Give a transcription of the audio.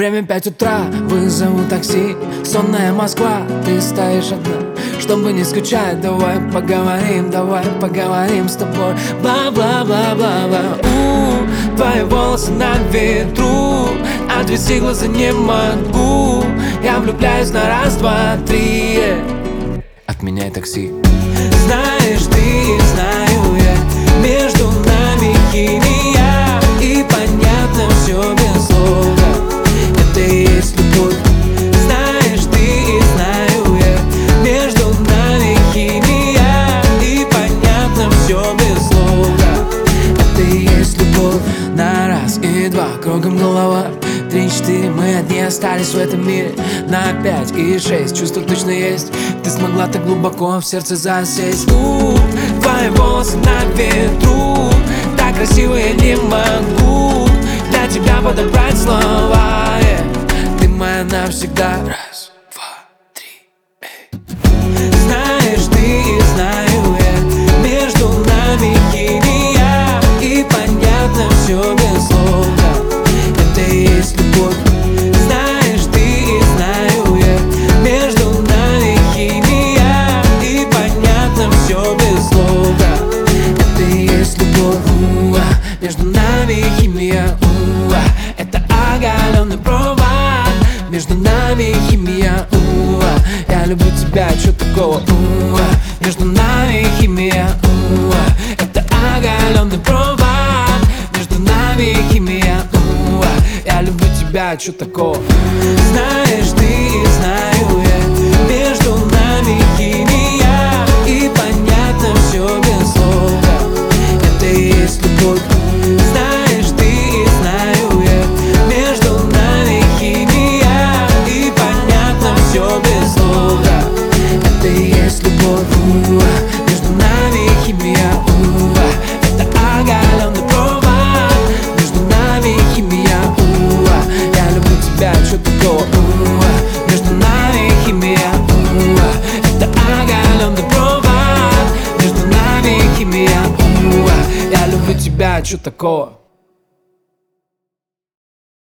Время 5 утра, вызову такси. Сонная Москва, ты стоишь одна. Чтобы не скучать, давай поговорим с тобой. Бла-бла-бла-бла-бла. Твои волосы на ветру, отвести глаза не могу. Я влюбляюсь на раз, два, три. Отменяй такси. Знаешь ты, знаю я, между нами химия, и понятно все без слов. Это и есть любовь. Знаешь ты, знаю я, между нами химия, и понятно все без слов. Это и есть любовь. На раз и два, кругом голова. 3, 4, мы одни остались в этом мире. На 5 и 6, чувство точно есть. Ты смогла так глубоко в сердце засесть. Твои волосы на ветру, так красиво я не могу для тебя подобрать слова. Ты моя навсегда. Раз, два, три. Знаешь ты, знаю я, между нами химия, и понятно все без слов. Это и есть любовь. Знаешь ты, знаю я, между нами химия, и понятно все без слов. Это и есть любовь. Между нами химия. Это оголенный провод. Между нами химия. Я люблю тебя, чё такого? Между нами химия. Это оголенный провод. Между нами химия. Я люблю тебя, чё такого? Знаешь ты, знаю я, между нами химия, и понятно все без слов. Это и есть любовь. Знаешь ты, знаю я, между нами химия, и понятно все без слов. Это и есть любовь. Между нами химия. Это оголенный провод. Между нами химия. Я люблю тебя, чё такого? Между нами химия. Это оголенный провод. Между нами химия. Я люблю тебя, чё такого?